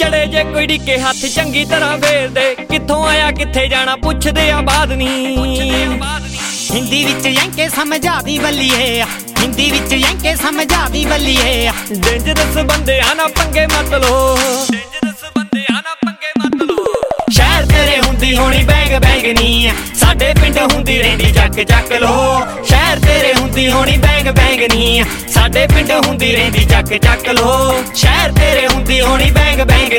ਚੜੇ ਜੇ ਕੋਈ ਡਿੱਕੇ ਹੱਥ ਚੰਗੀ ਤਰ੍ਹਾਂ ਫੇਰਦੇ, ਕਿੱਥੋਂ ਆਇਆ ਕਿੱਥੇ ਜਾਣਾ ਪੁੱਛਦੇ ਆ ਬਾਦ ਨੀ। ਹਿੰਦੀ ਵਿੱਚ ਯੰਕੇ ਸਮਝਾਦੀ ਬੱਲੀਏ, ਹਿੰਦੀ ਵਿੱਚ ਯੰਕੇ ਸਮਝਾਦੀ ਬੱਲੀਏ। ਡੇਂਜਰਸ ਬੰਦਿਆਂ ਨਾ ਪੰਗੇ ਮਤ ਲੋ, ਡੇਂਜਰਸ ਬੰਦਿਆਂ ਨਾ ਪੰਗੇ ਮਤ ਲੋ। ਸ਼ਹਿਰ ਤੇਰੇ ਹੁੰਦੀ ਹੋਣੀ ਬੈਂਗ ਬੈਂਗ ਨੀ, ਸਾਡੇ ਪਿੰਡ ਹੁੰਦੀ ਰਹਿੰਦੀ ਚੱਕ ਚੱਕ ਲੋ। ਸ਼ਹਿਰ ਤੇਰੇ ਹੁੰਦੀ ਹੋਣੀ ਬੈਂਗ ਬੈਂਗ ਨੀ, ਸਾਡੇ ਪਿੰਡ ਹੁੰਦੀ ਰਹਿੰਦੀ ਚੱਕ ਚੱਕ ਲੋ। ਸ਼ਹਿਰ ਤੇਰੇ ਹੁੰਦੀ ਹੋਣੀ ਬੈਂਗ ਬੈਂਗ